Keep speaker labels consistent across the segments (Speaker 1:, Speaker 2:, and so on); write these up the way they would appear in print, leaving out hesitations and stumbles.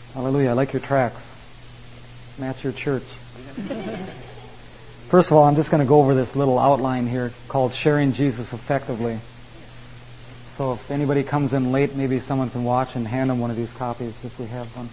Speaker 1: Hallelujah. I like your tracks. Match your church. First of all, I'm just going to go over this little outline here called Sharing Jesus Effectively. So if anybody comes in late, maybe someone can watch and hand them one of these copies if we have one.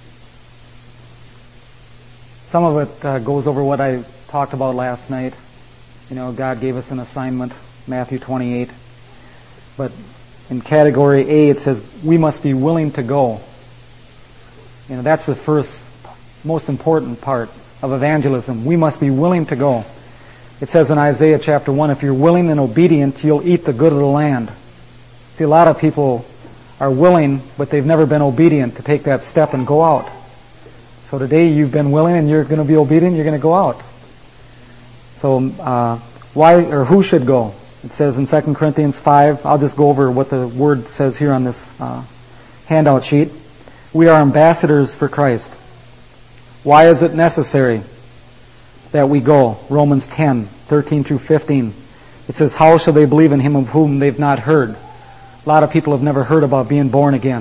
Speaker 1: Some of it goes over what I talked about last night. You know, God gave us an assignment, Matthew 28. But in category A, it says, we must be willing to go. You know, that's the first, most important part of evangelism. We must be willing to go. It says in Isaiah chapter 1, if you're willing and obedient, you'll eat the good of the land. See, a lot of people are willing, but they've never been obedient to take that step and go out. So today you've been willing and you're going to be obedient, you're going to go out. So why or who should go? It says in 2 Corinthians 5, I'll just go over what the word says here on this handout sheet. We are ambassadors for Christ. Why is it necessary that we go? Romans 10, 13 through 15. It says, how shall they believe in him of whom they've not heard? A lot of people have never heard about being born again.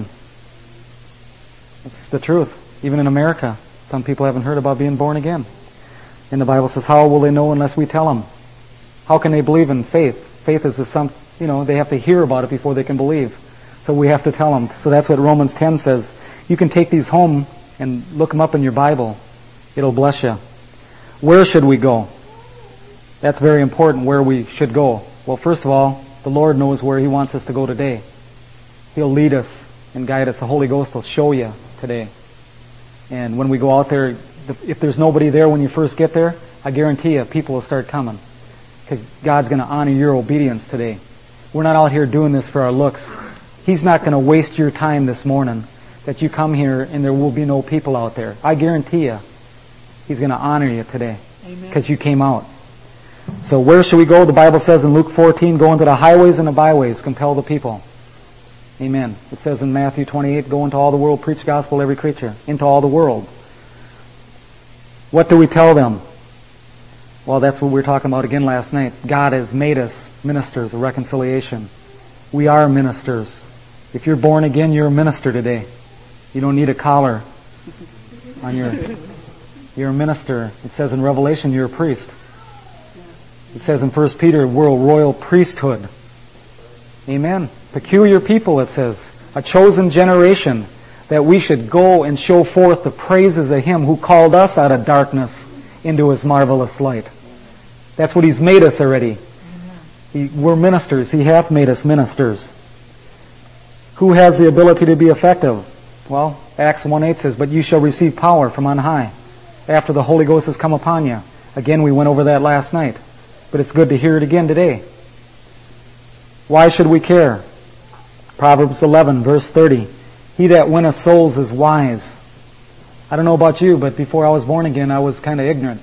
Speaker 1: It's the truth. Even in America, some people haven't heard about being born again. And the Bible says, how will they know unless we tell them? How can they believe in faith? Faith is they have to hear about it before they can believe. So we have to tell them. So that's what Romans 10 says. You can take these home and look them up in your Bible. It'll bless you. Where should we go? That's very important, where we should go. Well, first of all, the Lord knows where He wants us to go today. He'll lead us and guide us. The Holy Ghost will show you today. And when we go out there, if there's nobody there when you first get there, I guarantee you people will start coming. Because God's going to honor your obedience today. We're not out here doing this for our looks. He's not going to waste your time this morning that you come here and there will be no people out there. I guarantee you, He's going to honor you today. Because you came out. So where should we go? The Bible says in Luke 14, go into the highways and the byways, compel the people. Amen. It says in Matthew 28, go into all the world, preach the gospel to every creature. Into all the world. What do we tell them? Well, that's what we were talking about again last night. God has made us ministers of reconciliation. We are ministers. If you're born again, you're a minister today. You don't need a collar on you're a minister. It says in Revelation, you're a priest. It says in 1 Peter, we're a royal priesthood. Amen. Peculiar people, it says. A chosen generation, that we should go and show forth the praises of Him who called us out of darkness into His marvelous light. That's what He's made us already. We're ministers. He hath made us ministers. Who has the ability to be effective? Well, Acts 1:8 says, but you shall receive power from on high after the Holy Ghost has come upon you. Again, we went over that last night. But it's good to hear it again today. Why should we care? Proverbs 11, verse 30. He that winneth souls is wise. I don't know about you, but before I was born again, I was kind of ignorant.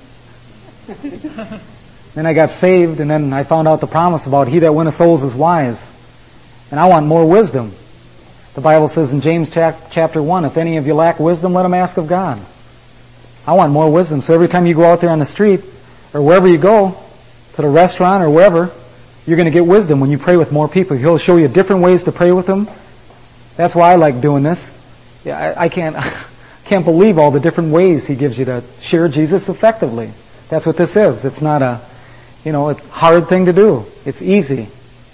Speaker 1: Then I got saved, and then I found out the promise about he that winneth souls is wise. And I want more wisdom. The Bible says in James chapter 1, if any of you lack wisdom, let him ask of God. I want more wisdom. So every time you go out there on the street, or wherever you go, to the restaurant or wherever, you're going to get wisdom when you pray with more people. He'll show you different ways to pray with them. That's why I like doing this. Yeah, I can't believe all the different ways He gives you to share Jesus effectively. That's what this is. It's not a hard thing to do. It's easy.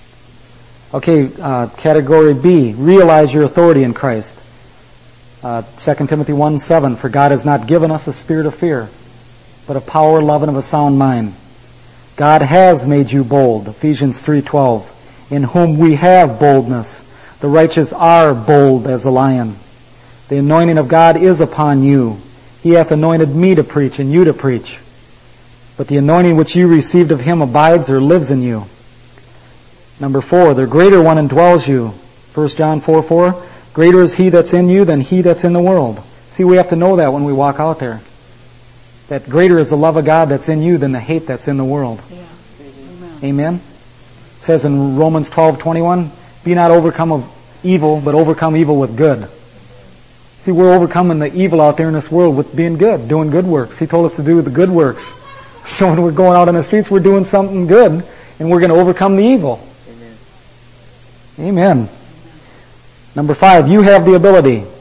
Speaker 1: Okay, category B, realize your authority in Christ. 2 Timothy 1:7, for God has not given us a spirit of fear, but of power, love, and of a sound mind. God has made you bold, Ephesians 3:12, in whom we have boldness. The righteous are bold as a lion. The anointing of God is upon you. He hath anointed me to preach and you to preach. But the anointing which you received of Him abides or lives in you. Number 4, the greater one indwells you. 1 John 4:4, greater is He that's in you than he that's in the world. See, we have to know that when we walk out there. That greater is the love of God that's in you than the hate that's in the world. Yeah. Amen. It says in Romans 12:21, be not overcome of evil, but overcome evil with good. See, we're overcoming the evil out there in this world with being good, doing good works. He told us to do the good works. So when we're going out on the streets, we're doing something good, and we're going to overcome the evil. Amen. Amen. Number 5, you have the ability.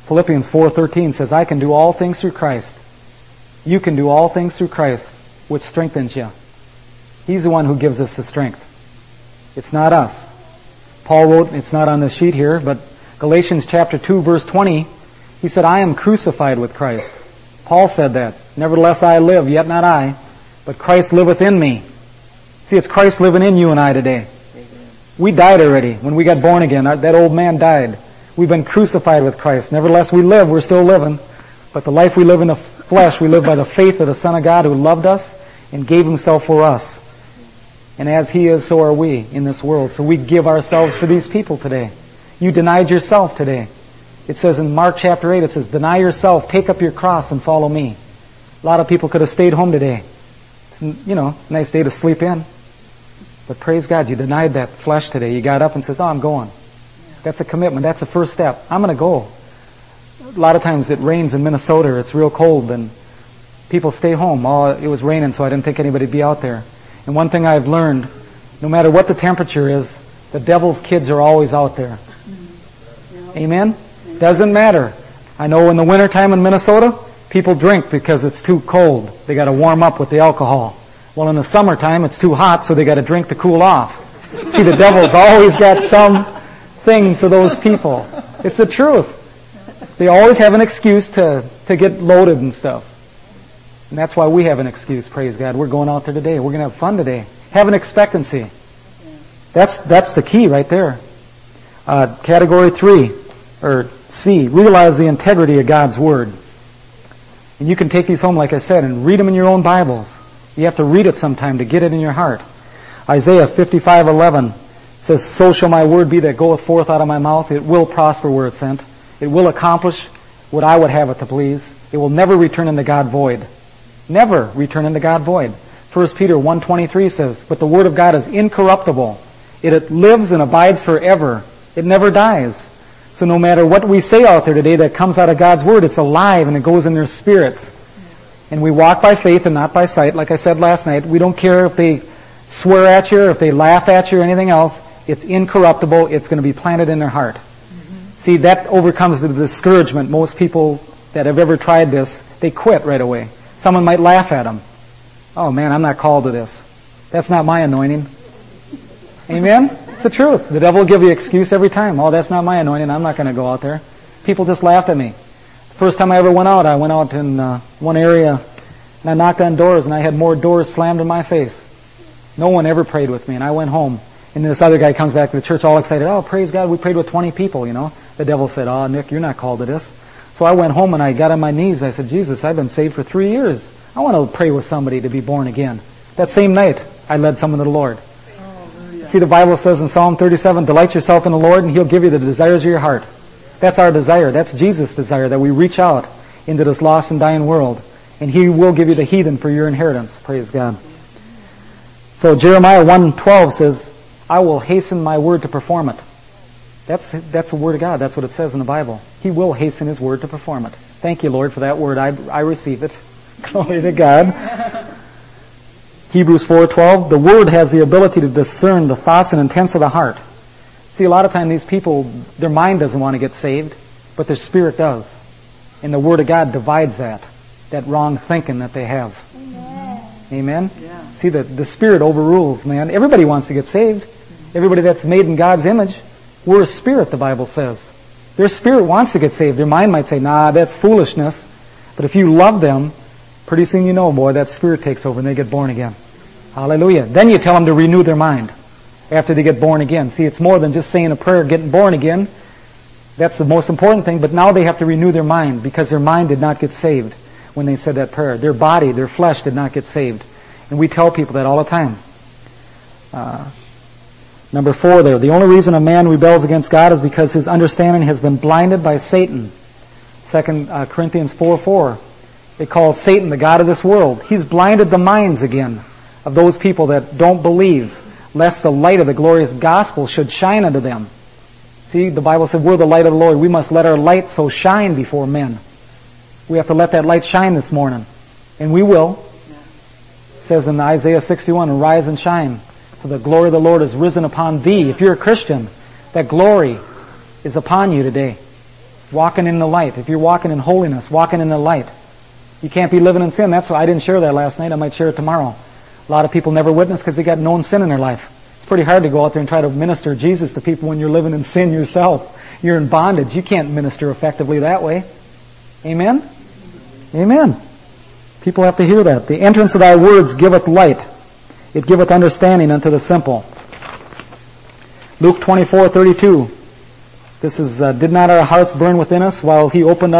Speaker 1: Philippians 4:13 says, I can do all things through Christ. You can do all things through Christ, which strengthens you. He's the one who gives us the strength. It's not us. Paul wrote, it's not on the sheet here, but Galatians chapter 2 verse 20, he said, I am crucified with Christ. Paul said that. Nevertheless I live, yet not I, but Christ liveth in me. See, it's Christ living in you and I today. We died already when we got born again. That old man died. We've been crucified with Christ. Nevertheless we live, we're still living. But the life we live in the flesh, we live by the faith of the Son of God who loved us and gave Himself for us. And as He is, so are we in this world. So we give ourselves for these people today. You denied yourself today. It says in Mark chapter 8, it says, deny yourself, take up your cross and follow me. A lot of people could have stayed home today. You know, nice day to sleep in. But praise God, you denied that flesh today. You got up and says, oh, I'm going. That's a commitment. That's the first step. I'm going to go. A lot of times it rains in Minnesota. It's real cold and people stay home. Oh, it was raining, so I didn't think anybody would be out there. And one thing I've learned, no matter what the temperature is, the devil's kids are always out there. Amen? Doesn't matter. I know in the wintertime in Minnesota, people drink because it's too cold. They got to warm up with the alcohol. Well, in the summertime, it's too hot, so they got to drink to cool off. See, the devil's always got some thing for those people. It's the truth. They always have an excuse to get loaded and stuff. And that's why we have an excuse, praise God. We're going out there today. We're going to have fun today. Have an expectancy. That's the key right there. Category 3, or C, realize the integrity of God's Word. And you can take these home, like I said, and read them in your own Bibles. You have to read it sometime to get it in your heart. Isaiah 55:11 says, so shall my word be that goeth forth out of my mouth. It will prosper where it's sent. It will accomplish what I would have it to please. It will never return unto God void. Never return unto God void. 1 Peter 1:23 says, but the Word of God is incorruptible. It lives and abides forever. It never dies. So no matter what we say out there today that comes out of God's Word, it's alive and it goes in their spirits. And we walk by faith and not by sight. Like I said last night, we don't care if they swear at you or if they laugh at you or anything else. It's incorruptible. It's going to be planted in their heart. See, that overcomes the discouragement. Most people that have ever tried this, they quit right away. Someone might laugh at them. Oh man, I'm not called to this. That's not my anointing. Amen? It's the truth. The devil will give you an excuse every time. Oh, that's not my anointing. I'm not going to go out there. People just laughed at me. First time I ever went out in one area and I knocked on doors and I had more doors slammed in my face. No one ever prayed with me and I went home and this other guy comes back to the church all excited. Oh, praise God, we prayed with 20 people, you know. The devil said, oh, Nick, you're not called to this. So I went home and I got on my knees. I said, Jesus, I've been saved for 3 years. I want to pray with somebody to be born again. That same night, I led someone to the Lord. See, the Bible says in Psalm 37, delight yourself in the Lord and He'll give you the desires of your heart. That's our desire. That's Jesus' desire, that we reach out into this lost and dying world. And He will give you the heathen for your inheritance. Praise God. So Jeremiah 1:12 says, I will hasten my word to perform it. That's the Word of God. That's what it says in the Bible. He will hasten His word to perform it. Thank you, Lord, for that word. I receive it. Glory to God. Hebrews 4:12, the Word has the ability to discern the thoughts and intents of the heart. See, a lot of times these people, their mind doesn't want to get saved, but their spirit does. And the Word of God divides that wrong thinking that they have. Amen? Yeah. See, the Spirit overrules, man. Everybody wants to get saved. Everybody that's made in God's image. We're a spirit, the Bible says. Their spirit wants to get saved. Their mind might say, nah, that's foolishness. But if you love them, pretty soon you know, boy, that Spirit takes over and they get born again. Hallelujah. Then you tell them to renew their mind after they get born again. See, it's more than just saying a prayer, getting born again. That's the most important thing. But now they have to renew their mind because their mind did not get saved when they said that prayer. Their body, their flesh did not get saved. And we tell people that all the time. Number 4 there. The only reason a man rebels against God is because his understanding has been blinded by Satan. 2 Corinthians 4:4. It calls Satan the god of this world. He's blinded the minds again of those people that don't believe, lest the light of the glorious gospel should shine unto them. See, the Bible said we're the light of the Lord. We must let our light so shine before men. We have to let that light shine this morning. And we will. It says in Isaiah 61, arise and shine, for the glory of the Lord is risen upon thee. If you're a Christian, that glory is upon you today. Walking in the light. If you're walking in holiness, walking in the light. You can't be living in sin. That's why I didn't share that last night. I might share it tomorrow. A lot of people never witness because they got known sin in their life. It's pretty hard to go out there and try to minister Jesus to people when you're living in sin yourself. You're in bondage. You can't minister effectively that way. Amen? Amen. People have to hear that. The entrance of thy words giveth light. It giveth understanding unto the simple. Luke 24:32. This is, did not our hearts burn within us while he opened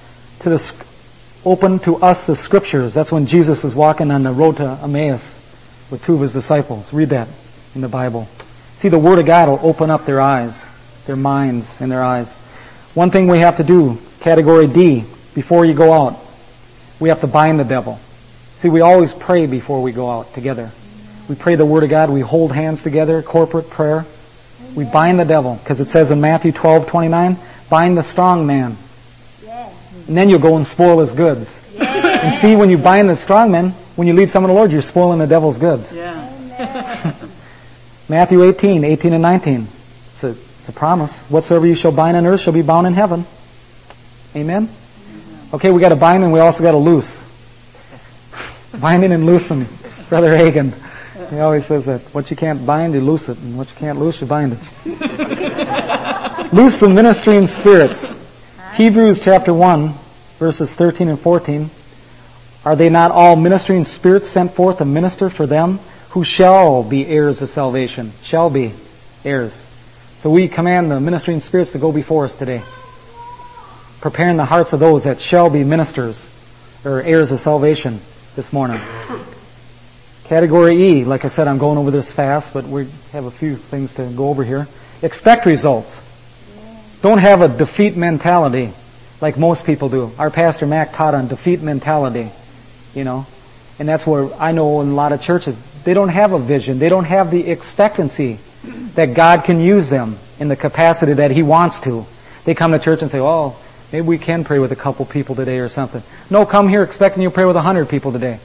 Speaker 1: to us the scriptures? That's when Jesus was walking on the road to Emmaus with two of his disciples. Read that in the Bible. See, the Word of God will open up their eyes, their minds and their eyes. One thing we have to do, category D, before you go out, we have to bind the devil. See, we always pray before we go out together. We pray the Word of God. We hold hands together, corporate prayer. We bind the devil, because it says in Matthew 12:29, bind the strong man. And then you'll go and spoil his goods. And see, when you bind the strong man, when you lead someone to the Lord, you're spoiling the devil's goods. Matthew 18 and 19. It's a promise. Whatsoever you shall bind on earth shall be bound in heaven. Amen? Okay, we got to bind and we also got to loose. Binding and loosing. Brother Hagen. He always says that. What you can't bind, you loose it. And what you can't loose, you bind it. Loose the ministering spirits. Hebrews chapter 1, verses 13 and 14. Are they not all ministering spirits sent forth to minister for them who shall be heirs of salvation? Shall be heirs. So we command the ministering spirits to go before us today. Preparing the hearts of those that shall be ministers or heirs of salvation this morning. Category E, like I said, I'm going over this fast, but we have a few things to go over here. Expect results. Don't have a defeat mentality like most people do. Our Pastor Mac taught on defeat mentality, and that's where I know in a lot of churches, they don't have a vision. They don't have the expectancy that God can use them in the capacity that He wants to. They come to church and say, oh, maybe we can pray with a couple people today or something. No, come here expecting you to pray with 100 people today.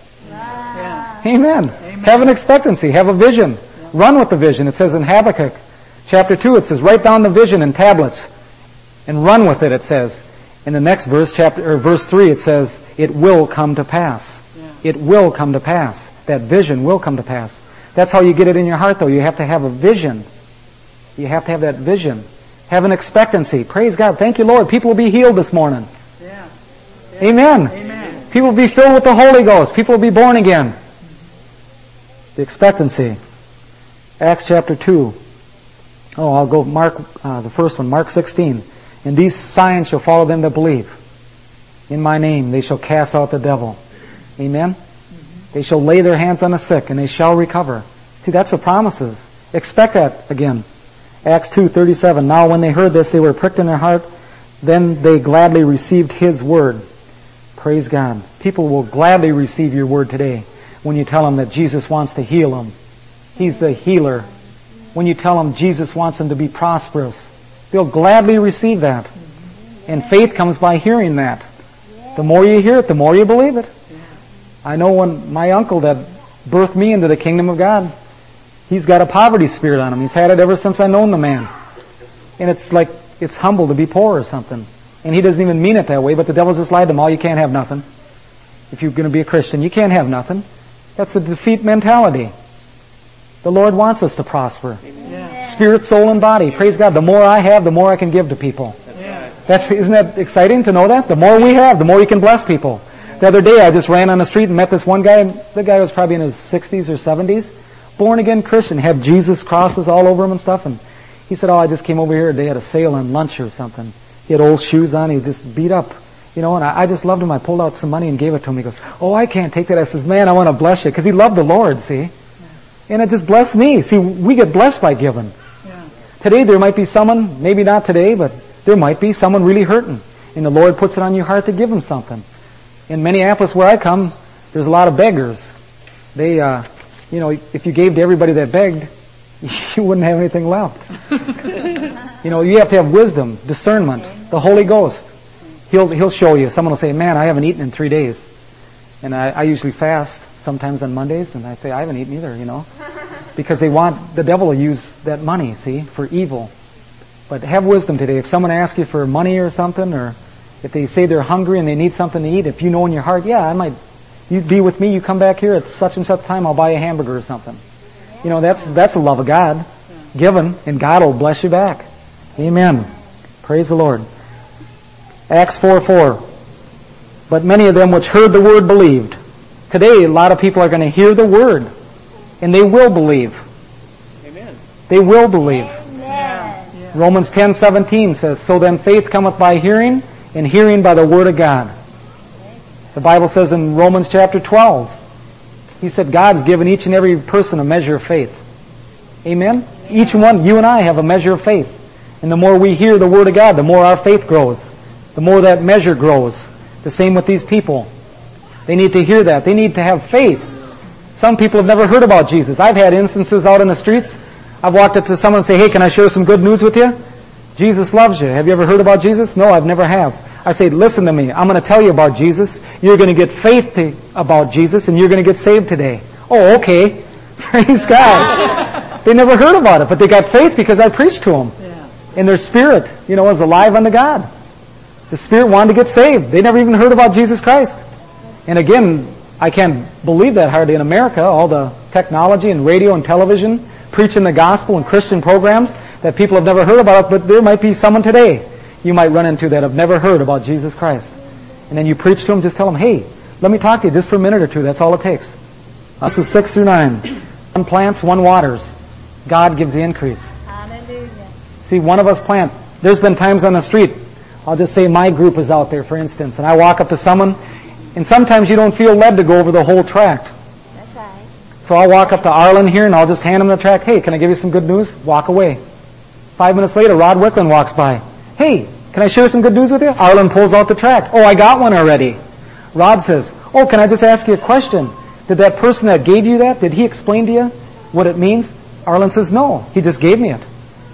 Speaker 1: Amen. Have an expectancy. Have a vision. Run with the vision. It says in Habakkuk chapter 2, it says, write down the vision in tablets and run with it says. In the next verse, verse 3, it says, it will come to pass. It will come to pass. That vision will come to pass. That's how you get it in your heart, though. You have to have a vision. You have to have that vision. Have an expectancy. Praise God. Thank you, Lord. People will be healed this morning. Amen. People will be filled with the Holy Ghost. People will be born again. The expectancy. Acts chapter 2. Oh, I'll go Mark, the first one, Mark 16. And these signs shall follow them that believe. In my name they shall cast out the devil. Amen? They shall lay their hands on the sick and they shall recover. See, that's the promises. Expect that again. Acts 2:37. Now when they heard this, they were pricked in their heart. Then they gladly received His word. Praise God. People will gladly receive your word today when you tell them that Jesus wants to heal them. He's the healer. When you tell them Jesus wants them to be prosperous, they'll gladly receive that. And faith comes by hearing that. The more you hear it, the more you believe it. I know when my uncle that birthed me into the kingdom of God, he's got a poverty spirit on him. He's had it ever since I known the man. And it's like, it's humble to be poor or something. And he doesn't even mean it that way, but the devil just lied to him. Oh, you can't have nothing. If you're going to be a Christian, you can't have nothing. That's the defeat mentality. The Lord wants us to prosper. Amen. Spirit, soul, and body. Praise God. The more I have, the more I can give to people. Isn't that exciting to know that? The more we have, the more you can bless people. The other day I just ran on the street and met this one guy. The guy was probably in his 60s or 70s. Born again Christian. Had Jesus crosses all over him and stuff. And he said, oh, I just came over here. They had a sale on lunch or something. He had old shoes on. He was just beat up. And I just loved him. I pulled out some money and gave it to him. He goes, oh, I can't take that. I says, man, I want to bless you. Because he loved the Lord, see. And it just blessed me. See, we get blessed by giving. Today there might be someone, maybe not today, but there might be someone really hurting. And the Lord puts it on your heart to give them something. In Minneapolis where I come, there's a lot of beggars. They, if you gave to everybody that begged, you wouldn't have anything left. You have to have wisdom, discernment, the Holy Ghost. He'll show you. Someone will say, man, I haven't eaten in 3 days. And I usually fast sometimes on Mondays, and I say, I haven't eaten either, Because the devil will use that money, see, for evil. But have wisdom today. If someone asks you for money or something, or if they say they're hungry and they need something to eat, if you know in your heart, you be with me, you come back here at such and such time, I'll buy you a hamburger or something. You know, that's the love of God. Given, and God will bless you back. Amen. Praise the Lord. Acts 4:4. But many of them which heard the word believed. Today, a lot of people are going to hear the word, and they will believe.
Speaker 2: Amen.
Speaker 1: They will believe.
Speaker 3: Amen.
Speaker 1: Romans 10:17 says, So then faith cometh by hearing, and hearing by the word of God. The Bible says in Romans chapter 12, He said God's given each and every person a measure of faith. Amen? Each one, you and I, have a measure of faith. And the more we hear the word of God, the more our faith grows. The more that measure grows. The same with these people. They need to hear that. They need to have faith. Some people have never heard about Jesus. I've had instances out in the streets. I've walked up to someone and say, hey, can I share some good news with you? Jesus loves you. Have you ever heard about Jesus? No, I've never have. I say, listen to me. I'm going to tell you about Jesus. You're going to get faith about Jesus, and you're going to get saved today. Oh, okay. Praise God. They never heard about it, but they got faith because I preached to them.
Speaker 2: Yeah.
Speaker 1: And their spirit, was alive unto God. The spirit wanted to get saved. They never even heard about Jesus Christ. And again, I can't believe that hardly in America, all the technology and radio and television, preaching the gospel and Christian programs, that people have never heard about it, but there might be someone today you might run into that have never heard about Jesus Christ. And then you preach to them, just tell them, hey, let me talk to you just for a minute or two. That's all it takes. This is 6 through 9. One plants, one waters. God gives the increase.
Speaker 3: Hallelujah.
Speaker 1: See, one of us plant. There's been times on the street, I'll just say my group is out there, for instance, and I walk up to someone, and sometimes you don't feel led to go over the whole tract.
Speaker 3: That's right.
Speaker 1: So I'll walk up to Arlen here, and I'll just hand him the tract. Hey, can I give you some good news? Walk away. 5 minutes later, Rod Wicklund walks by. Hey, can I share some good news with you? Arlen pulls out the tract. Oh, I got one already. Rod says, oh, can I just ask you a question? Did that person that gave you that, did he explain to you what it means? Arlen says, no, he just gave me it.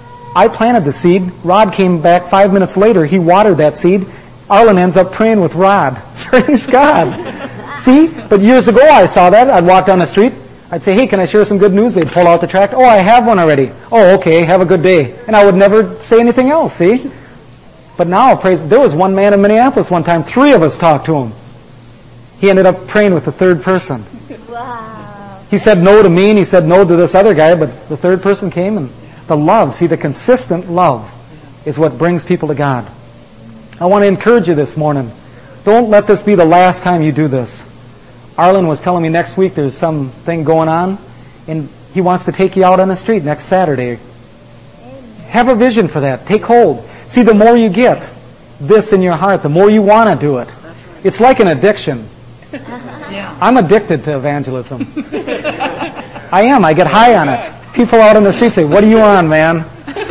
Speaker 1: I planted the seed. Rod came back 5 minutes later. He watered that seed. Arlen ends up praying with Rod. Praise God. See? But years ago I saw that. I'd walk down the street. I'd say, hey, can I share some good news? They'd pull out the tract. Oh, I have one already. Oh, okay, have a good day. And I would never say anything else, see? But now, there was one man in Minneapolis one time, 3 of us talked to him. He ended up praying with the third person.
Speaker 3: Wow.
Speaker 1: He said no to me, and he said no to this other guy, but the third person came, and the love, see, the consistent love is what brings people to God. I want to encourage you this morning. Don't let this be the last time you do this. Arlen was telling me next week there's something going on, and he wants to take you out on the street next Saturday. Have a vision for that. Take hold. See, the more you get this in your heart, the more you want to do it. It's like an addiction. I'm addicted to evangelism. I am. I get high on it. People out on the street say, what are you on, man?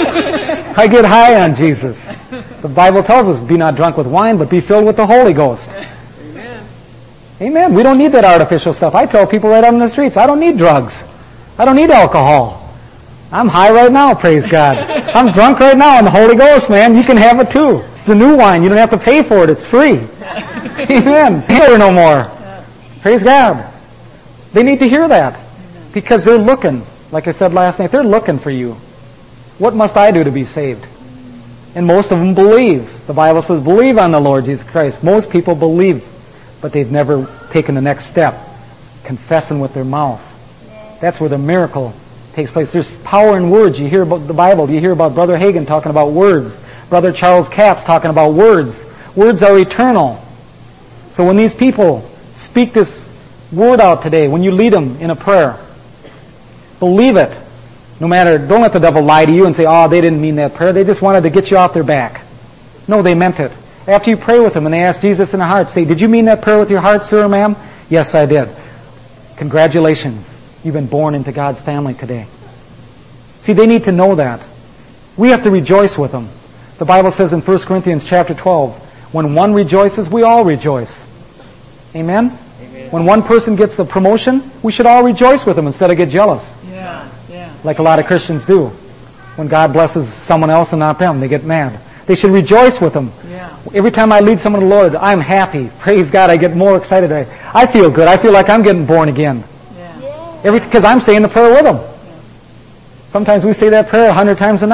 Speaker 1: I get high on Jesus. The Bible tells us, be not drunk with wine, but be filled with the Holy Ghost. Amen. We don't need that artificial stuff. I tell people right out on the streets, I don't need drugs. I don't need alcohol. I'm high right now, praise God. I'm drunk right now in the Holy Ghost, man. You can have it too. It's the new wine. You don't have to pay for it. It's free. Amen. Pay no more. Praise God. They need to hear that because they're looking, like I said last night, they're looking for you. What must I do to be saved? And most of them believe. The Bible says, believe on the Lord Jesus Christ. Most people believe, but they've never taken the next step, confessing with their mouth. That's where the miracle takes place. There's power in words. You hear about the Bible. You hear about Brother Hagin talking about words. Brother Charles Capps talking about words. Words are eternal. So when these people speak this word out today, when you lead them in a prayer, believe it. No matter, don't let the devil lie to you and say, oh, they didn't mean that prayer. They just wanted to get you off their back. No, they meant it. After you pray with them and they ask Jesus in their heart, say, did you mean that prayer with your heart, sir or ma'am? Yes, I did. Congratulations. You've been born into God's family today. See, they need to know that. We have to rejoice with them. The Bible says in 1 Corinthians chapter 12, when one rejoices, we all rejoice. Amen?
Speaker 2: Amen.
Speaker 1: When one person gets a promotion, we should all rejoice with them instead of get jealous.
Speaker 2: Yeah.
Speaker 1: Like a lot of Christians do. When God blesses someone else and not them, they get mad. They should rejoice with them.
Speaker 2: Yeah.
Speaker 1: Every time I lead someone to the Lord, I'm happy. Praise God, I get more excited. I feel good. I feel like I'm getting born again.
Speaker 2: Yeah.
Speaker 1: Because I'm saying the prayer with them. Sometimes we say that prayer 100 times a night.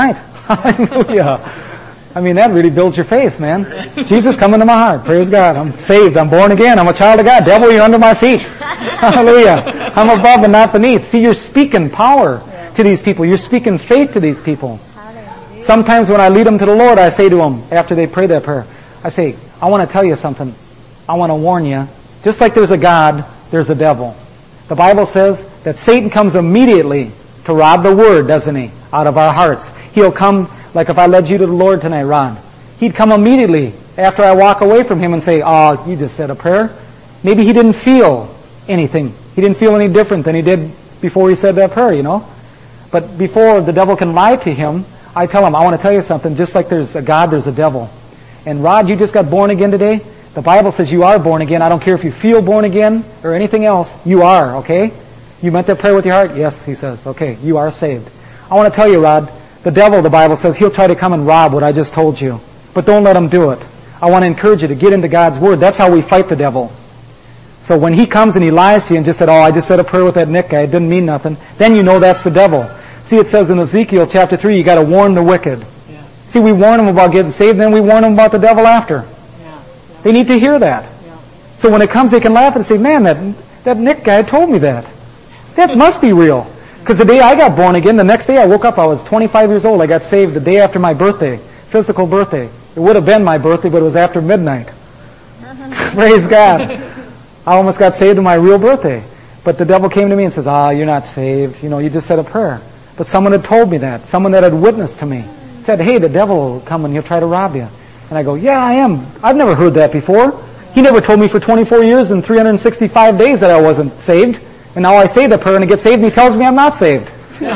Speaker 1: Hallelujah. I mean, that really builds your faith, man. Jesus, come into my heart. Praise God. I'm saved. I'm born again. I'm a child of God. Devil, you're under my feet. Hallelujah. I'm above and not beneath. See, you're speaking power to these people. You're speaking faith to these people. Sometimes when I lead them to the Lord, I say to them, after they pray that prayer, I say, I want to tell you something. I want to warn you. Just like there's a God, there's a devil. The Bible says that Satan comes immediately to rob the Word, doesn't he? Out of our hearts. He'll come, like if I led you to the Lord tonight, Ron. He'd come immediately after I walk away from him and say, oh, you just said a prayer. Maybe he didn't feel anything. He didn't feel any different than he did before he said that prayer, you know. But before the devil can lie to him, I tell him, I want to tell you something. Just like there's a God, there's a devil. And Rod, you just got born again today. The Bible says you are born again. I don't care if you feel born again or anything else. You are, okay? You meant that prayer with your heart? Yes, he says. Okay, you are saved. I want to tell you, Rod, the devil, the Bible says, he'll try to come and rob what I just told you. But don't let him do it. I want to encourage you to get into God's Word. That's how we fight the devil. So when he comes and he lies to you and just said, oh, I just said a prayer with that Nick guy, it didn't mean nothing, then you know that's the devil. See, it says in Ezekiel chapter 3, you got to warn the wicked. Yeah. See, we warn them about getting saved, then we warn them about the devil after. Yeah. They need to hear that. Yeah. So when it comes, they can laugh and say, man, that Nick guy told me that. That must be real. Because the day I got born again, the next day I woke up, I was 25 years old. I got saved the day after my birthday, physical birthday. It would have been my birthday, but it was after midnight. Praise God. I almost got saved on my real birthday. But the devil came to me and says, you're not saved. You know, you just said a prayer. But someone had told me that. Someone that had witnessed to me. Said, hey, the devil will come and he'll try to rob you. And I go, yeah, I am. I've never heard that before. He never told me for 24 years and 365 days that I wasn't saved. And now I say the prayer and I get saved and he tells me I'm not saved.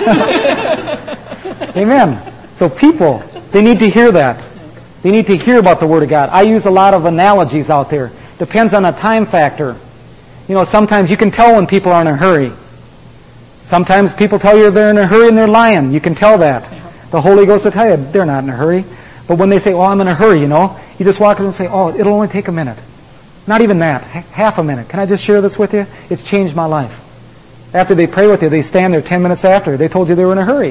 Speaker 1: Amen. So people, they need to hear that. They need to hear about the Word of God. I use a lot of analogies out there. Depends on a time factor. You know, sometimes you can tell when people are in a hurry. Sometimes people tell you they're in a hurry and they're lying. You can tell that. The Holy Ghost will tell you they're not in a hurry. But when they say, I'm in a hurry, you know, you just walk up and say, it'll only take a minute. Not even that. Half a minute. Can I just share this with you? It's changed my life. After they pray with you, they stand there 10 minutes after. They told you they were in a hurry.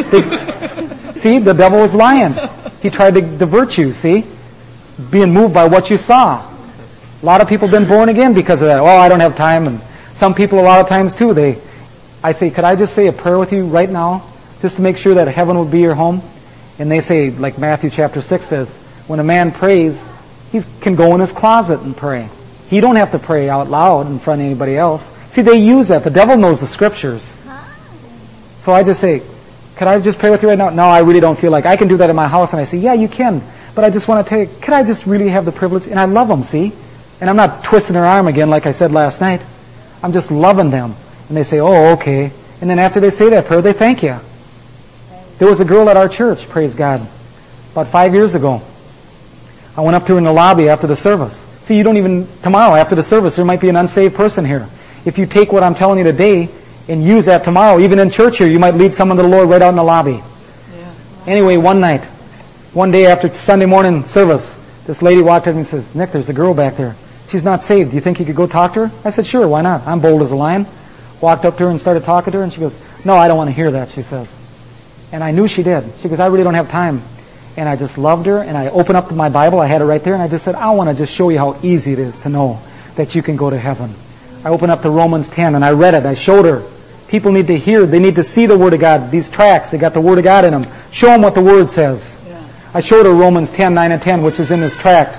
Speaker 1: See, the devil was lying. He tried to divert you, see? Being moved by what you saw. A lot of people have been born again because of that. I don't have time. And some people a lot of times too, I say, could I just say a prayer with you right now? Just to make sure that heaven would be your home? And they say, like Matthew chapter 6 says, when a man prays, he can go in his closet and pray. He don't have to pray out loud in front of anybody else. See, they use that. The devil knows the Scriptures. So I just say, could I just pray with you right now? No, I really don't feel like. I can do that in my house. And I say, yeah, you can. But I just want to tell you, could I just really have the privilege? And I love them, see? And I'm not twisting their arm again like I said last night. I'm just loving them. And they say, okay. And then after they say that prayer, they thank you. There was a girl at our church, praise God, about 5 years ago. I went up to her in the lobby after the service. See, tomorrow after the service, there might be an unsaved person here. If you take what I'm telling you today and use that tomorrow, even in church here, you might lead someone to the Lord right out in the lobby. Yeah. Anyway, one day after Sunday morning service, this lady walked up and says, Nick, there's a girl back there. She's not saved. Do you think you could go talk to her? I said, sure, why not? I'm bold as a lion. Walked up to her and started talking to her, and she goes, no, I don't want to hear that, she says. And I knew she did. She goes, I really don't have time. And I just loved her, and I opened up my Bible. I had it right there, and I just said, I want to just show you how easy it is to know that you can go to heaven. I opened up to Romans 10, and I read it. I showed her. People need to hear. They need to see the Word of God. These tracts, they got the Word of God in them. Show them what the Word says. Yeah. I showed her Romans 10, 9, and 10, which is in this tract.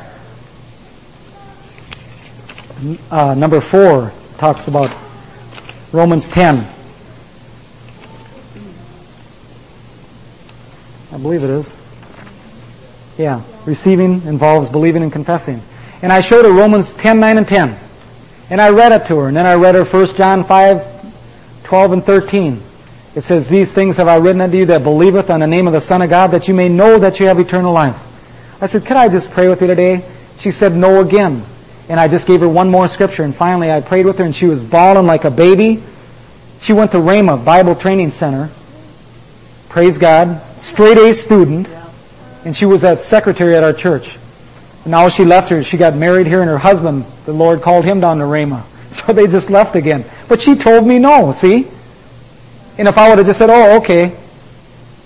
Speaker 1: Number 4 talks about Romans 10. I believe it is. Yeah. Receiving involves believing and confessing. And I showed her Romans 10, 9, and 10. And I read it to her. And then I read her 1 John 5, 12, and 13. It says, these things have I written unto you that believeth on the name of the Son of God, that you may know that you have eternal life. I said, could I just pray with you today? She said no again. And I just gave her one more scripture. And finally I prayed with her, and she was bawling like a baby. She went to Rhema Bible Training Center. Praise God. Straight A student. And she was that secretary at our church. And now she left her. She got married here, and her husband, the Lord called him down to Rhema. So they just left again. But she told me no, see? And if I would have just said, okay,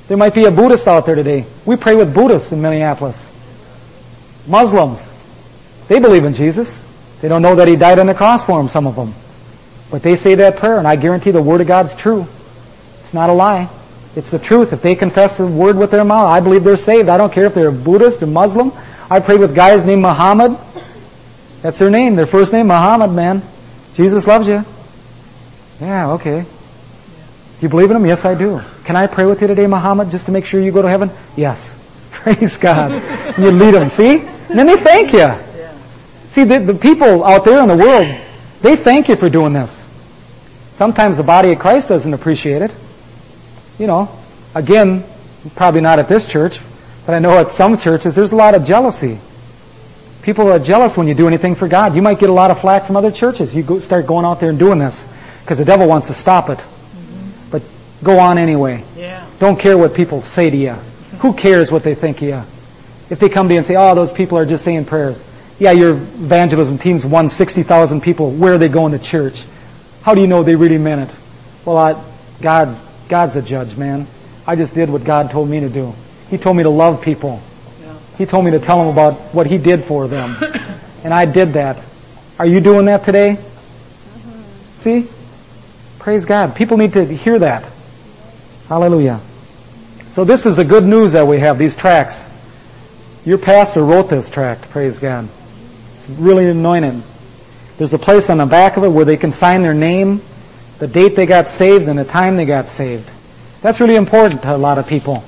Speaker 1: There might be a Buddhist out there today. We pray with Buddhists in Minneapolis. Muslims. They believe in Jesus. They don't know that He died on the cross for them, some of them. But they say that prayer, and I guarantee the Word of God's true. It's not a lie. It's the truth. If they confess the Word with their mouth, I believe they're saved. I don't care if they're Buddhist or Muslim. I prayed with guys named Muhammad. That's their name. Their first name, Muhammad, man. Jesus loves you. Yeah, okay. Do you believe in Him? Yes, I do. Can I pray with you today, Muhammad, just to make sure you go to heaven? Yes. Praise God. And you lead them, see? And then they thank you. See, the people out there in the world, they thank you for doing this. Sometimes the body of Christ doesn't appreciate it. You know, again, probably not at this church, but I know at some churches there's a lot of jealousy. People are jealous when you do anything for God. You might get a lot of flack from other churches. You start going out there and doing this because the devil wants to stop it. But go on anyway.
Speaker 2: Yeah.
Speaker 1: Don't care what people say to you. Who cares what they think of you? If they come to you and say, oh, those people are just saying prayers. Yeah, your evangelism team's won 60,000 people. Where are they going to church? How do you know they really meant it? Well, God's the judge, man. I just did what God told me to do. He told me to love people. He told me to tell them about what He did for them. And I did that. Are you doing that today? See? Praise God. People need to hear that. Hallelujah. So this is the good news that we have, these tracts. Your pastor wrote this tract, praise God. It's really anointed. There's a place on the back of it where they can sign their name, the date they got saved, and the time they got saved. That's really important to a lot of people.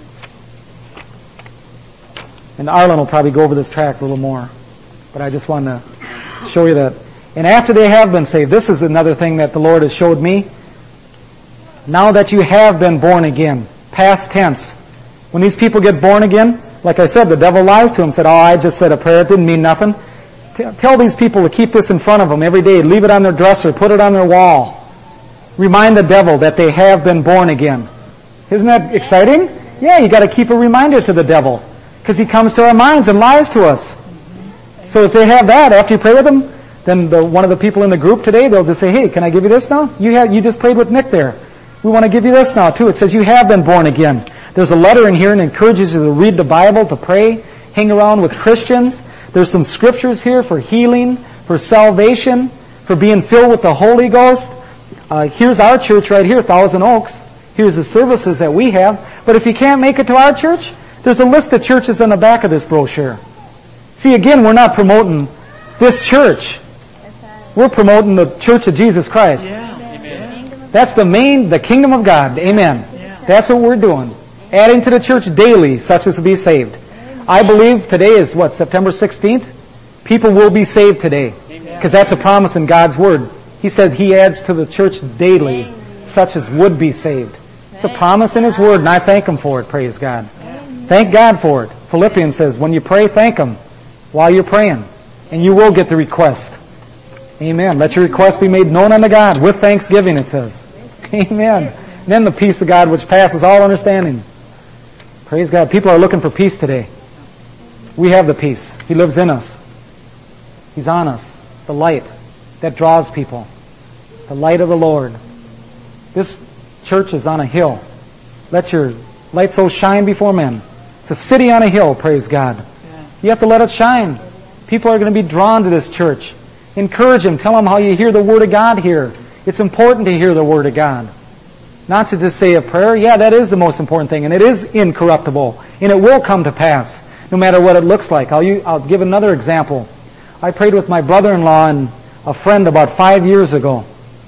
Speaker 1: And Arlen will probably go over this tract a little more. But I just want to show you that. And after they have been saved, this is another thing that the Lord has showed me. Now that you have been born again, past tense. When these people get born again, like I said, the devil lies to them, said, oh, I just said a prayer, it didn't mean nothing. Tell these people to keep this in front of them every day. Leave it on their dresser, put it on their wall. Remind the devil that they have been born again. Isn't that exciting? Yeah, you got to keep a reminder to the devil. Because he comes to our minds and lies to us. So if they have that, after you pray with them, then one of the people in the group today, they'll just say, hey, can I give you this now? You just prayed with Nick there. We want to give you this now too. It says you have been born again. There's a letter in here and encourages you to read the Bible, to pray, hang around with Christians. There's some scriptures here for healing, for salvation, for being filled with the Holy Ghost. Here's our church right here, Thousand Oaks. Here's the services that we have. But if you can't make it to our church, there's a list of churches on the back of this brochure. See, again, we're not promoting this church. We're promoting the Church of Jesus Christ. That's the kingdom of God. Amen. That's what we're doing. Adding to the church daily, such as to be saved. I believe today is September 16th? People will be saved today. Because that's a promise in God's Word. He said He adds to the church daily, such as would be saved. It's a promise in His Word, and I thank Him for it, praise God. Thank God for it. Philippians says, when you pray, thank Him while you're praying. And you will get the request. Amen. Let your request be made known unto God with thanksgiving, it says. Amen. And then the peace of God which passes all understanding. Praise God. People are looking for peace today. We have the peace. He lives in us. He's on us. The light that draws people. The light of the Lord. This church is on a hill. Let your light so shine before men. It's a city on a hill, praise God. You have to let it shine. People are going to be drawn to this church. Encourage them. Tell them how you hear the Word of God here. It's important to hear the Word of God. Not to just say a prayer. Yeah, that is the most important thing. And it is incorruptible. And it will come to pass, no matter what it looks like. I'll give another example. I prayed with my brother-in-law and a friend about 5 years ago.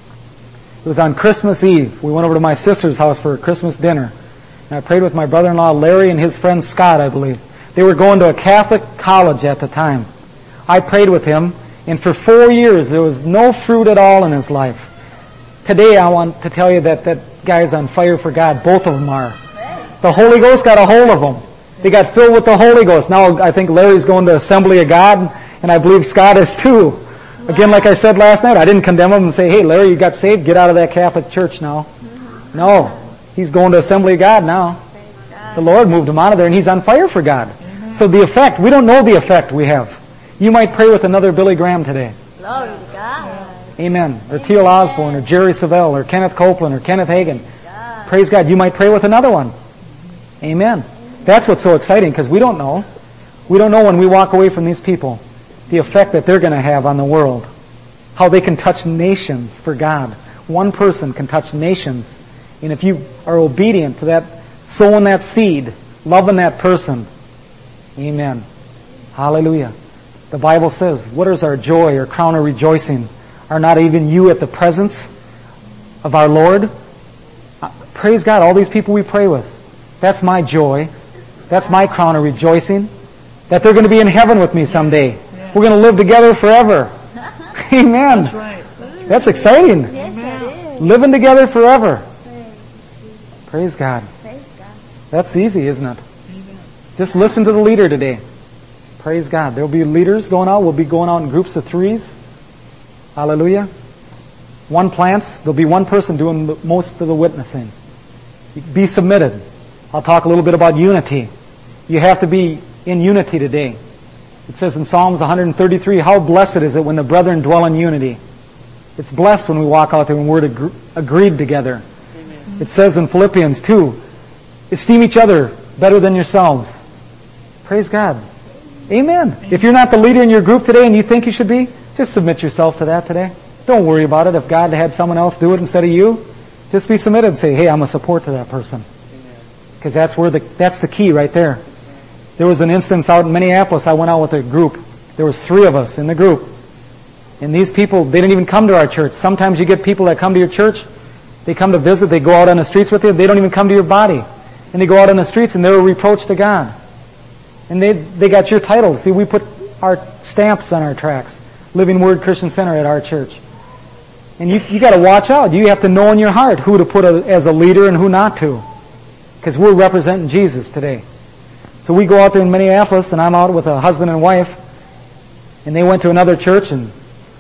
Speaker 1: It was on Christmas Eve. We went over to my sister's house for a Christmas dinner. And I prayed with my brother-in-law Larry and his friend Scott, I believe. They were going to a Catholic college at the time. I prayed with him, and for 4 years there was no fruit at all in his life. Today I want to tell you that guy's on fire for God. Both of them are. The Holy Ghost got a hold of them. They got filled with the Holy Ghost. Now I think Larry's going to Assembly of God, and I believe Scott is too. Again, like I said last night, I didn't condemn him and say, hey, Larry, you got saved, get out of that Catholic church now. No. He's going to Assembly of God now. The Lord moved him out of there, and he's on fire for God. So the effect, we don't know the effect we have. You might pray with another Billy Graham today.
Speaker 3: Glory to God.
Speaker 1: Amen. Or Teal Osborne, or Jerry Savelle, or Kenneth Copeland, or Kenneth Hagin. Praise God. You might pray with another one. Amen. That's what's so exciting, because we don't know. We don't know when we walk away from these people the effect that they're going to have on the world. How they can touch nations for God. One person can touch nations. And if you are obedient to that, sowing that seed, loving that person, amen. Hallelujah. The Bible says, what is our joy or crown of rejoicing? Are not even you at the presence of our Lord? Praise God, all these people we pray with. That's my joy. That's my crown of rejoicing. That they're going to be in heaven with me someday. We're going to live together forever. Amen.
Speaker 2: That's right.
Speaker 1: That's exciting.
Speaker 3: Yes, it is.
Speaker 1: Living together forever. Praise God.
Speaker 3: Praise God.
Speaker 1: That's easy, isn't it?
Speaker 2: Amen.
Speaker 1: Just listen to the leader today. Praise God. There'll be leaders going out. We'll be going out in groups of 3s. Hallelujah. One plants. There'll be one person doing most of the witnessing. Be submitted. I'll talk a little bit about unity. You have to be in unity today. It says in Psalms 133, how blessed is it when the brethren dwell in unity. It's blessed when we walk out there and we're agreed together.
Speaker 2: Amen.
Speaker 1: It says in Philippians 2, esteem each other better than yourselves. Praise God. Amen. If you're not the leader in your group today and you think you should be, just submit yourself to that today. Don't worry about it. If God had someone else do it instead of you, just be submitted and say, hey, I'm a support to that person. Because that's the key right there. There was an instance out in Minneapolis. I went out with a group. There was 3 of us in the group. And these people, they didn't even come to our church. Sometimes you get people that come to your church. They come to visit. They go out on the streets with you. They don't even come to your body. And they go out on the streets and they're a reproach to God. And they got your title. See, we put our stamps on our tracks. Living Word Christian Center at our church. And you got to watch out. You have to know in your heart who to put as a leader and who not to. Because we're representing Jesus today. So we go out there in Minneapolis, and I'm out with a husband and wife, and they went to another church, and